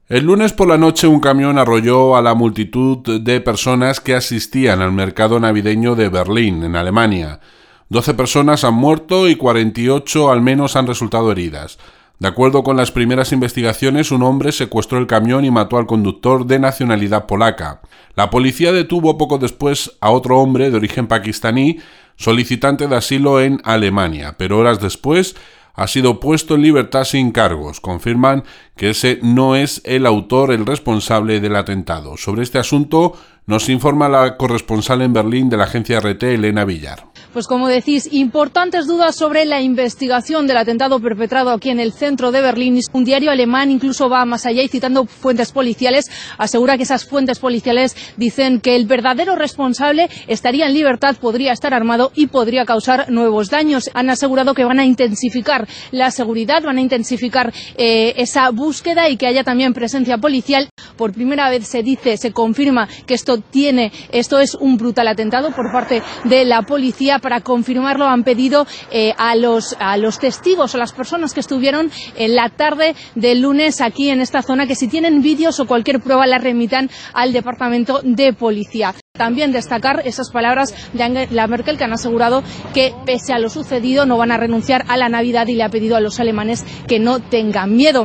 El lunes por la noche un camión arrolló a la multitud de personas que asistían al mercado navideño de Berlín, en Alemania. 12 personas han muerto y 48 al menos han resultado heridas. De acuerdo con las primeras investigaciones, un hombre secuestró el camión y mató al conductor de nacionalidad polaca. La policía detuvo poco después a otro hombre de origen pakistaní, solicitante de asilo en Alemania, pero horas después ha sido puesto en libertad sin cargos. Confirman que ese no es el autor, el responsable del atentado. Sobre este asunto nos informa la corresponsal en Berlín de la agencia RT, Elena Villar. Pues como decís, importantes dudas sobre la investigación del atentado perpetrado aquí en el centro de Berlín. Un diario alemán incluso va más allá y, citando fuentes policiales, asegura que esas fuentes policiales dicen que el verdadero responsable estaría en libertad, podría estar armado y podría causar nuevos daños. Han asegurado que van a intensificar la seguridad, van a intensificar esa búsqueda y que haya también presencia policial. Por primera vez se confirma que esto es un brutal atentado por parte de la policía. Para confirmarlo han pedido a los testigos, a las personas que estuvieron en la tarde del lunes aquí en esta zona, que si tienen vídeos o cualquier prueba la remitan al departamento de policía. También destacar esas palabras de Angela Merkel, que han asegurado que pese a lo sucedido no van a renunciar a la Navidad y le ha pedido a los alemanes que no tengan miedo.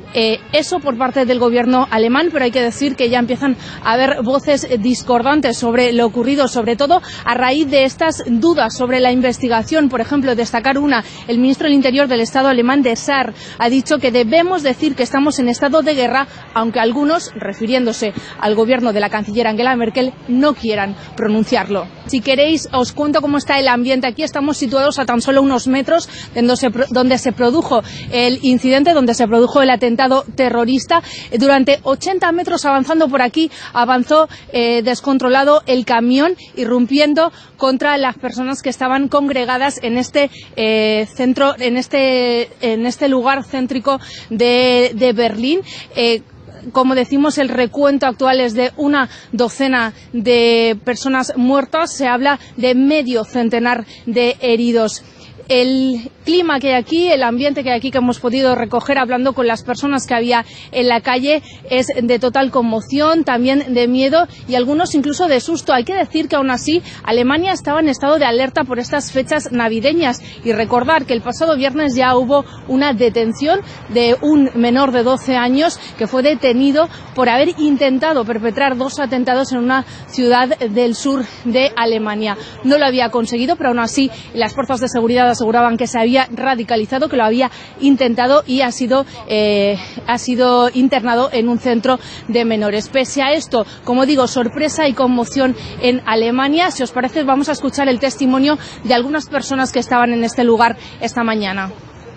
Eso por parte del gobierno alemán, pero hay que decir que ya empiezan a haber voces discordantes sobre lo ocurrido, sobre todo a raíz de estas dudas sobre la investigación. Por ejemplo, destacar una: el ministro del Interior del Estado alemán, de Saar, ha dicho que debemos decir que estamos en estado de guerra, aunque algunos, refiriéndose al gobierno de la canciller Angela Merkel, no quieran pronunciarlo. Si queréis, os cuento cómo está el ambiente. Aquí estamos situados a tan solo unos metros donde se produjo el incidente, donde se produjo el atentado terrorista. Durante 80 metros avanzando por aquí, avanzó descontrolado el camión, irrumpiendo contra las personas que estaban congregadas en este centro, en este lugar céntrico de Berlín. Como decimos, el recuento actual es de una docena de personas muertas. Se habla de medio centenar de heridos. El clima que hay aquí, el ambiente que hay aquí, que hemos podido recoger hablando con las personas que había en la calle, es de total conmoción, también de miedo y algunos incluso de susto. Hay que decir que aún así Alemania estaba en estado de alerta por estas fechas navideñas, y recordar que el pasado viernes ya hubo una detención de un menor de 12 años que fue detenido por haber intentado perpetrar 2 atentados en una ciudad del sur de Alemania. No lo había conseguido, pero aún así las fuerzas de seguridad aseguraban que se había radicalizado, que lo había intentado y ha sido internado en un centro de menores. Pese a esto, como digo, sorpresa y conmoción en Alemania. Si os parece, vamos a escuchar el testimonio de algunas personas que estaban en este lugar esta mañana.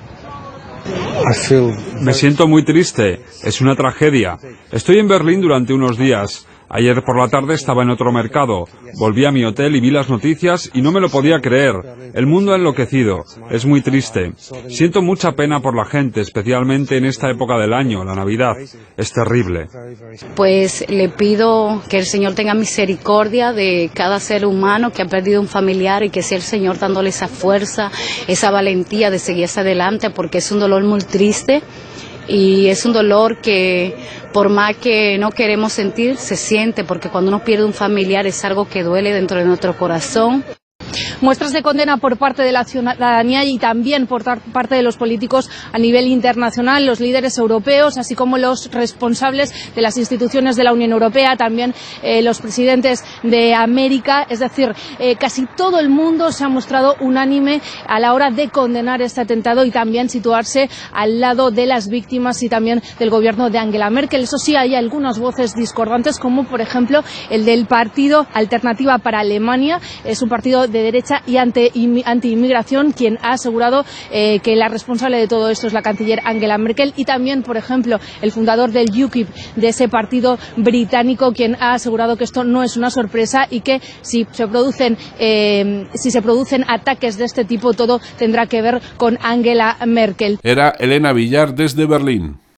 Me siento muy triste, es una tragedia. Estoy en Berlín durante unos días. Ayer por la tarde estaba en otro mercado. Volví a mi hotel y vi las noticias y no me lo podía creer. El mundo ha enloquecido. Es muy triste. Siento mucha pena por la gente, especialmente en esta época del año, la Navidad. Es terrible. Pues le pido que el Señor tenga misericordia de cada ser humano que ha perdido un familiar, y que sea el Señor dándole esa fuerza, esa valentía de seguir hacia adelante, porque es un dolor muy triste. Y es un dolor que, por más que no queremos sentir, se siente, porque cuando uno pierde un familiar es algo que duele dentro de nuestro corazón. Muestras de condena por parte de la ciudadanía y también por parte de los políticos a nivel internacional, los líderes europeos, así como los responsables de las instituciones de la Unión Europea, también los presidentes de América. Es decir, casi todo el mundo se ha mostrado unánime a la hora de condenar este atentado y también situarse al lado de las víctimas y también del gobierno de Angela Merkel. Eso sí, hay algunas voces discordantes, como por ejemplo el del partido Alternativa para Alemania. Es un partido de derecha y anti-inmigración, quien ha asegurado que la responsable de todo esto es la canciller Angela Merkel, y también, por ejemplo, el fundador del UKIP, de ese partido británico, quien ha asegurado que esto no es una sorpresa y que si se producen ataques de este tipo, todo tendrá que ver con Angela Merkel. Era Elena Villar desde Berlín.